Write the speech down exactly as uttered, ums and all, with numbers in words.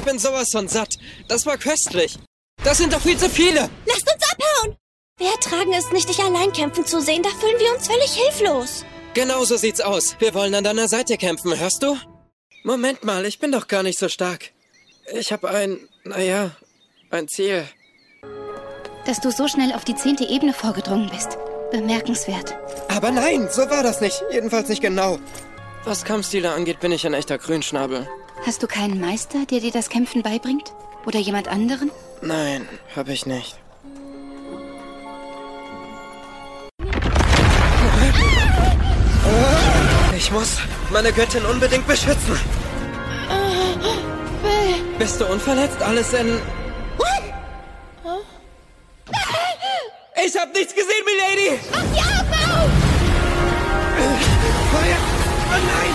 bin sowas von satt. Das war köstlich. Das sind doch viel zu viele. Lasst uns abhauen! Wir ertragen es nicht, dich allein kämpfen zu sehen. Da fühlen wir uns völlig hilflos. Genau so sieht's aus. Wir wollen an deiner Seite kämpfen, hörst du? Moment mal, ich bin doch gar nicht so stark. Ich habe ein, naja, ein Ziel. Dass du so schnell auf die zehnte Ebene vorgedrungen bist. Bemerkenswert. Aber nein, so war das nicht. Jedenfalls nicht genau. Was Kampfstile angeht, bin ich ein echter Grünschnabel. Hast du keinen Meister, der dir das Kämpfen beibringt? Oder jemand anderen? Nein, habe ich nicht. Ich muss meine Göttin unbedingt beschützen. Bist du unverletzt? Alles in... Ich hab nichts gesehen, Milady! Mach die Augen auf! Feuer! Oh nein!